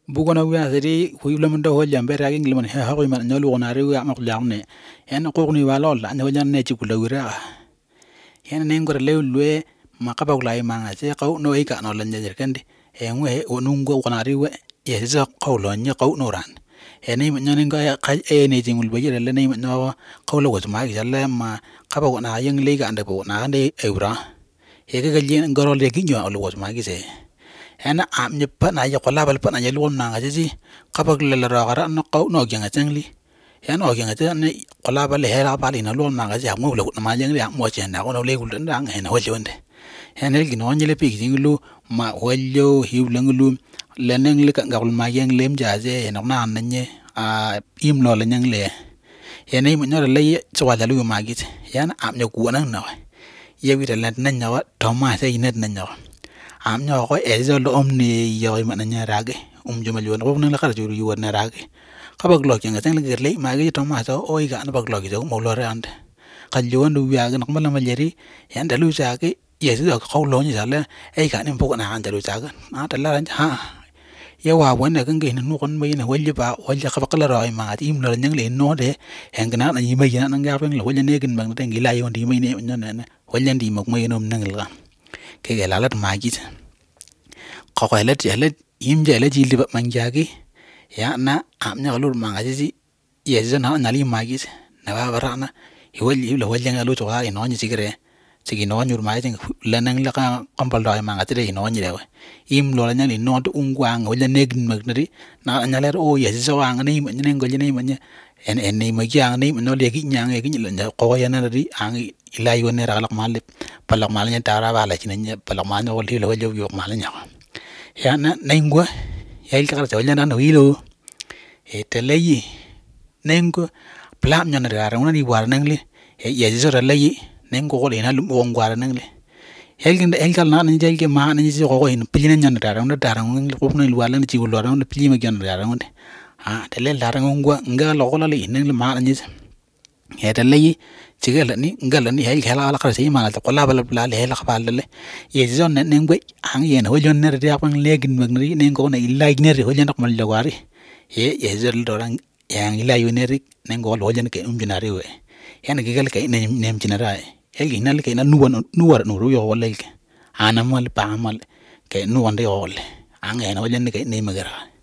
bugona wi asiri huilamanda ho jambe ragin liman ha ko man nyolu onare wi amak jamne en ko ni walol an ho janne ci kulawira en ne ngor lewlwe ma ka baglay ma ngase qaw no e ka no lan jajer kandi en we onungo onare we ye za qawlo nya qaw no ran en ni nyen nga ka e ne jingul be yele ne no qawlo go ma ga le ma ka ba na yang le ga ande bo na ande eura e ga galien ngoro le gi nyo lo go ma gi se ana am ni pa na ya kola bal pa na ya lum na ngaji kabag le ra gara no qaw no gyanga changli ya no gyanga te ne kola bal he ra bali na lum na ngaji mo lo na ma jeng ya mo chen na ko no le gul dan he na ho jonde he ne gi no nyele pi gi lu ma wallo hiw lang lu le neng le ka ngul ma yang lem ja je no na na nye a im lo le nyang le ye ne mo no le chwa ja lu ma gi ya na am ne ku na no ye wi le na nya wa to ma se ne na nya am nyo ko e zo lo omni yo ma na nya rage joma lo no na la kar juru yo na rage ka bag lo kinga tang le le ma gi to ma so oi ga na bag lo gi zo mo lo rand ka jo ndu ya ga ma la ma jeri yan da lu sa ke ye zo ko lo ni sa le e ga ni po na an da lu sa ga na da la ha ye wa won na kan ge no kon mai na wal ba wal ka bak la ro ma ti im lo nyang le no de hen ga na yi mai na ga pen lo wal ne gin bang ta ngi la yo ndi mai ne na wal ndi mok mai no nang la ke ga lalat magit ko ko let yelet im je le jildi ba manjagi ya na am nya lur mangaji ye zana na li magit na ba barana hiwali lo wal nga lo to ha ino ni sigre sigi no nyur ma jing lanang la ka kompal do mangati de ino ni dewe im lo la nya ni no to ungwang wal negin magnari na nya le o ye so ang ni ma ni ngol ni ma nya en ni ma yang ni no le gi nyang e gi lo ko ya na ri ang ila yo ne ra lak malip palak mal nya tara bala ci nya palak mal no li lo yo mal nya ya na nengwa ya il ka so nya na no ilo e te leyi nengo plam nya na ra na ni war nang le e ye so ra leyi nengo ko le na lu won war nang le el kal na ni jel ke ma ni ci ko in pili nya na ra na dara ngi ko na lu wala ni ci lo ra na pili ma gyan ra ngi ha te le la ra ngwa nga lo ko la le nang le ma ni ya te leyi cigal ni ngal ni hay khala ala khar ma ta qola bal bla le la khabal le ye zon ne ngwe ang ye ho jon ne ri apang legin mag ni ne ko ne illa ne ri ho jon mal jawari ye zel do rang yang illa yu ne ri ne ko ho jon ke binari we yan gigal ke ne nem jinara el ginal ke na nuwar no ru yo wal ke ana mal pa mal ke nuwande yo wal ang ye ho jon ke ne magara